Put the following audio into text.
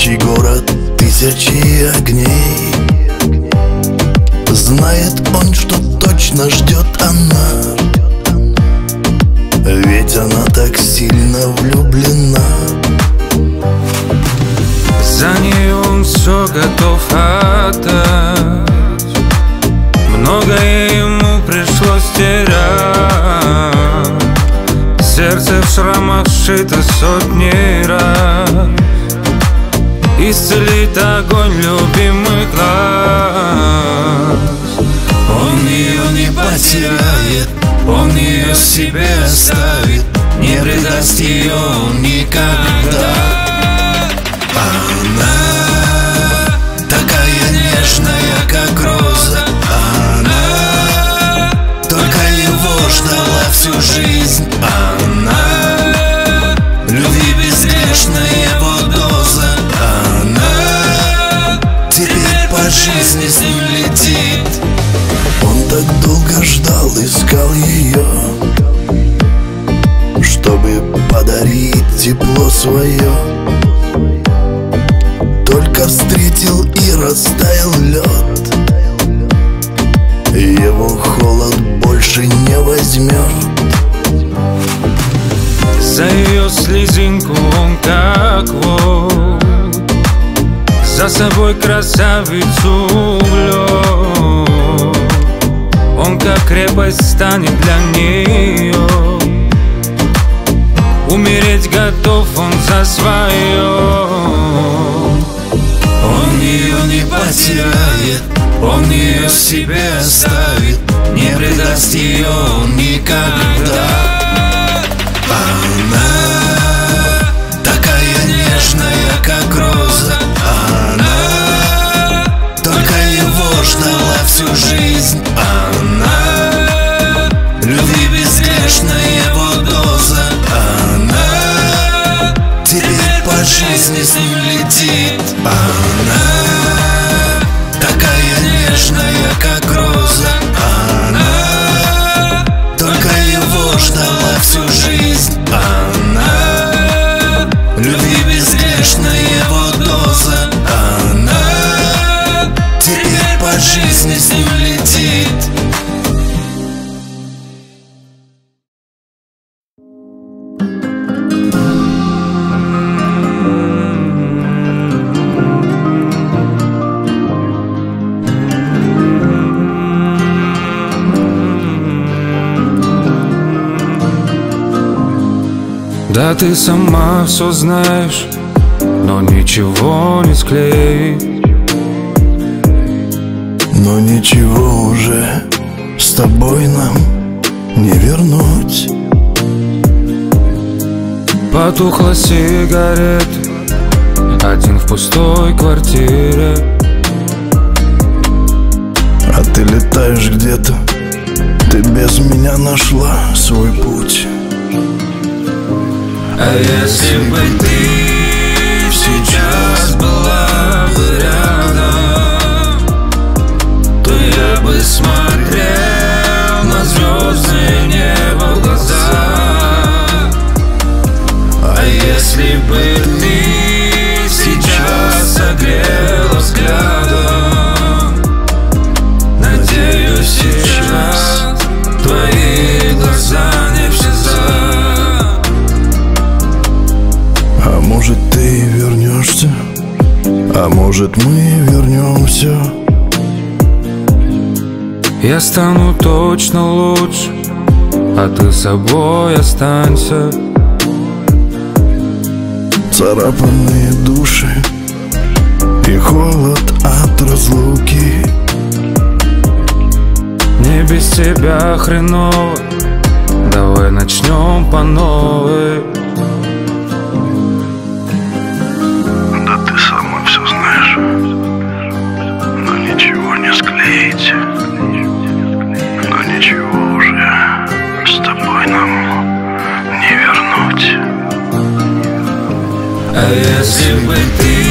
Спящий город тысячи огней. Знает он, что точно ждет она, ведь она так сильно влюблена. За нее он все готов отдать. Многое ему пришлось терять. Сердце в шрамах сшито сотни раз. Исцелит огонь любимый глаз. Он ее не потеряет, он ее себе оставит, не предаст ее он никогда. Она такая нежная, как роза. Она только его ждала всю жизнь. Она любви безгрешная его доза. Она теперь по жизни с ним летит. Он так долго ждал, искал ее, чтобы подарить тепло свое. Только встретил и растаял лед, его холод больше не возьмет. За ее слезинку он как волк, за собой красавицу влек. Он как крепость станет для нее, умереть готов он за свое. Он ее не потеряет, он ее себе оставит, не предаст ее он никогда. Она такая нежная, как роза. Она только его ждала всю жизнь. Она любви безгрешная его доза. Она теперь по жизни с ним летит. Она такая нежная, как роза. Она только его ждала всю жизнь. Она любви безгрешная его доза. Она теперь по жизни с ним летит. Да ты сама все знаешь, но ничего не склеить. Но ничего уже с тобой нам не вернуть. Потухла сигарет, один в пустой квартире. А ты летаешь где-то, ты без меня нашла свой путь. А если бы ты сейчас была бы рядом, то я бы смотрел на звездное небо в глаза. А если бы ты сейчас согрела взглядом, надеюсь, сейчас твои глаза не в слезах. А может ты вернешься, а может мы вернемся. Я стану точно лучше, а ты собой останься. Царапанные души и холод от разлуки. Мне без тебя хреново, давай начнем по новой. Да ты сама все знаешь, но ничего не склеить. Но ничего уже с тобой нам не вернуть. А если бы ты